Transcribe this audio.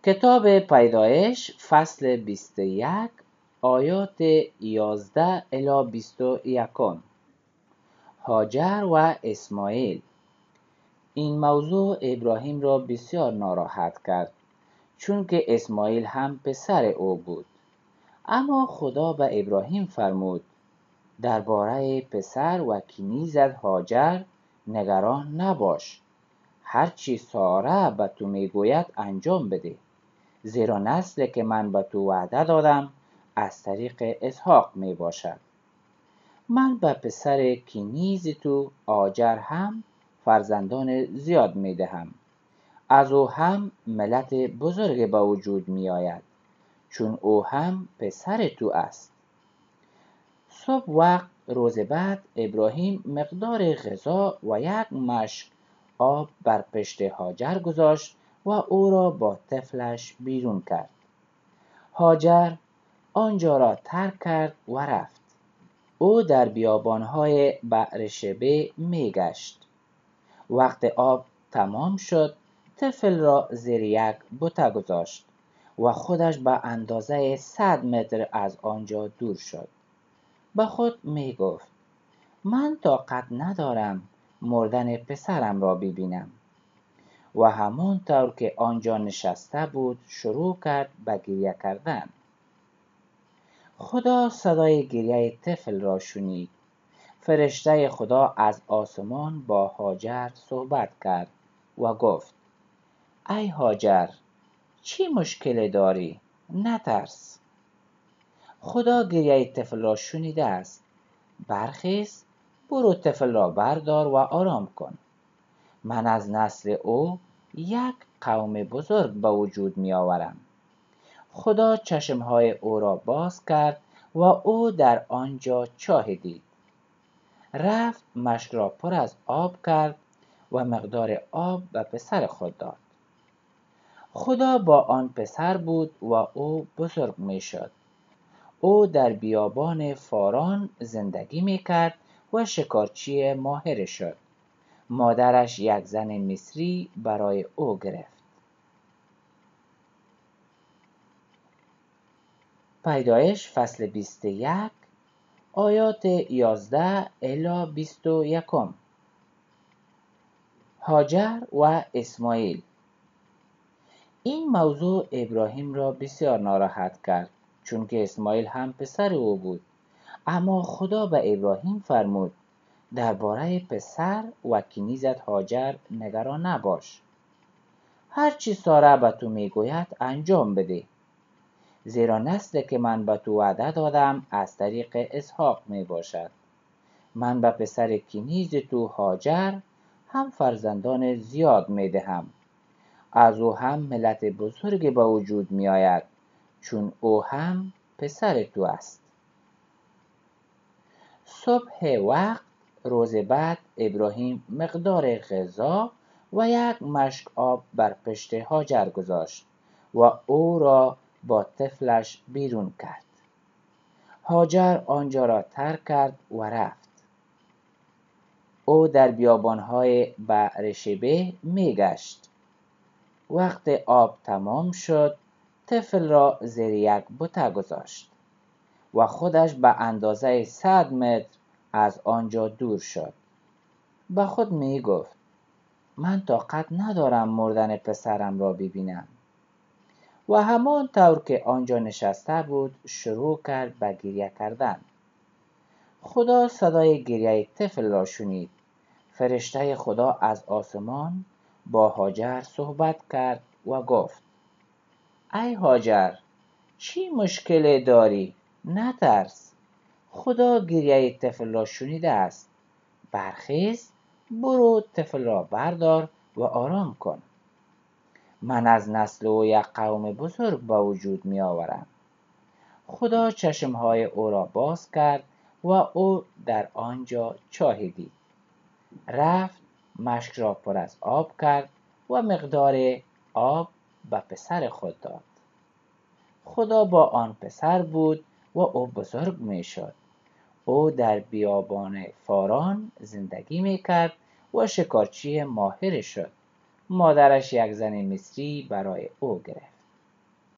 کتاب پیدایش فصل 21 آیات 11 الی 21. هاجر و اسماعیل. این موضوع ابراهیم را بسیار ناراحت کرد، چون که اسماعیل هم پسر او بود. اما خدا به ابراهیم فرمود: درباره پسر و کنیزت هاجر نگران نباش. هرچی ساره به تو میگوید انجام بده، زیرا نسلی که من به تو وعده دادم از طریق اسحاق می باشد. من به پسر کنیز تو هاجر هم فرزندان زیاد می دهم. از او هم ملت بزرگ به وجود می آید، چون او هم پسر تو است. صبح وقت روز بعد ابراهیم مقدار غذا و یک مشک آب بر پشت هاجر گذاشت و او را با طفلش بیرون کرد. هاجر آنجا را ترک کرد و رفت. او در بیابانهای بعرشبه می گشت. وقت آب تمام شد، طفل را زیر یک بته گذاشت و خودش به اندازه 100 متر از آنجا دور شد. به خود می گفت: من طاقت ندارم مردن پسرم را ببینم. و همانطور که آنجا نشسته بود شروع کرد به گریه کردن. خدا صدای گریه طفل را شنید. فرشته خدا از آسمان با هاجر صحبت کرد و گفت: ای هاجر، چی مشکل داری؟ نترس. خدا گریه طفل را شنیده است. برخیز، برو طفل را بردار و آرام کن. من از نسل او یک قوم بزرگ به وجود می آورم. خدا چشمهای او را باز کرد و او در آنجا چاه دید. رفت مشک را پر از آب کرد و مقدار آب به پسر خود داد. خدا با آن پسر بود و او بزرگ می شد. او در بیابان فاران زندگی می کرد و شکارچی ماهر شد. مادرش یک زن مصری برای او گرفت. پیدایش فصل 21 آیات 11 الی 21. هاجر و اسماعیل. این موضوع ابراهیم را بسیار ناراحت کرد، چون که اسماعیل هم پسر او بود. اما خدا به ابراهیم فرمود: درباره پسر و کنیزت هاجر نگران نباش. هرچی ساره به تو میگوید انجام بده، زیرا نسلی که من به تو وعده دادم از طریق اسحاق می باشد. من به پسر کنیز تو هاجر هم فرزندان زیاد می دهم. از او هم ملت بزرگ به وجود می آید، چون او هم پسر تو است. صبح وقت روز بعد ابراهیم مقدار غذا و یک مشک آب بر پشت هاجر گذاشت و او را با طفلش بیرون کرد. هاجر آنجا را ترک کرد و رفت. او در بیابانهای بعرشبه می گشت. وقت آب تمام شد، طفل را زیر یک بته گذاشت و خودش به اندازه 100 متر از آنجا دور شد. به خود می گفت: من طاقت ندارم مردن پسرم را ببینم. و همانطور که آنجا نشسته بود شروع کرد به گریه کردن. خدا صدای گریه طفل را شنید. فرشته خدا از آسمان با هاجر صحبت کرد و گفت: ای هاجر، چی مشکل داری؟ نترس. خدا گریه طفل را شنیده است. برخیز، برو طفل را بردار و آرام کن. من از نسل او یک قوم بزرگ به وجود می آورم. خدا چشمهای او را باز کرد و او در آنجا چاه دید. رفت مشک را پر از آب کرد و مقدار آب به پسر خود داد. خدا با آن پسر بود و او بزرگ می شد. او در بیابان فاران زندگی می کرد و شکارچی ماهر شد. مادرش یک زن مصری برای او گرفت.